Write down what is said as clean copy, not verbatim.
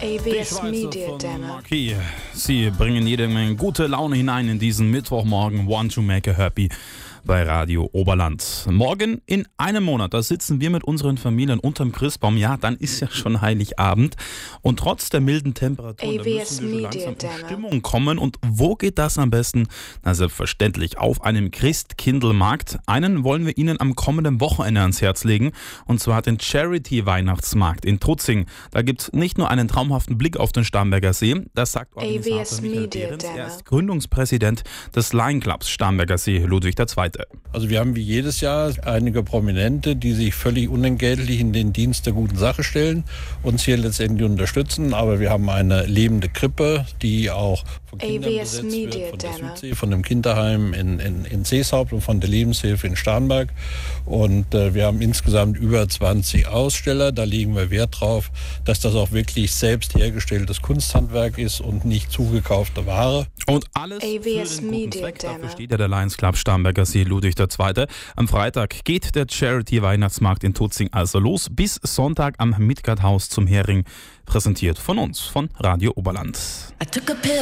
AWS Media Demo. Okay, Sie bringen jede Menge gute Laune hinein in diesen Mittwochmorgen Want to Make a Happy bei Radio Oberland. Morgen in einem Monat, da sitzen wir mit unseren Familien unterm Christbaum. Ja, dann ist ja schon Heiligabend. Und trotz der milden Temperaturen, da müssen wir so langsam in Stimmung kommen. Und wo geht das am besten? Na, selbstverständlich auf einem Christkindlmarkt. Einen wollen wir Ihnen am kommenden Wochenende ans Herz legen. Und zwar den Charity-Weihnachtsmarkt in Tutzing. Da gibt es nicht nur einen traumhaften Blick auf den Starnberger See, das sagt Organisator Michael Behrens. Er ist Gründungspräsident des Lion Clubs Starnberger See, Ludwig II. Also wir haben wie jedes Jahr einige Prominente, die sich völlig unentgeltlich in den Dienst der guten Sache stellen, uns hier letztendlich unterstützen. Aber wir haben eine lebende Krippe, die auch von Kindern besetzt wird, von der Südsee, von dem Kinderheim in Seeshaupt und von der Lebenshilfe in Starnberg. Und wir haben insgesamt über 20 Aussteller. Da legen wir Wert drauf, dass das auch wirklich selbst hergestelltes Kunsthandwerk ist und nicht zugekaufte Ware. Und alles für den guten Zweck. Dafür steht ja der Lions Club Starnberger See, Ludwig II. Am Freitag geht der Charity-Weihnachtsmarkt in Tutzing also los. Bis Sonntag am Midgard-Haus zum Hering. Präsentiert von uns, von Radio Oberland.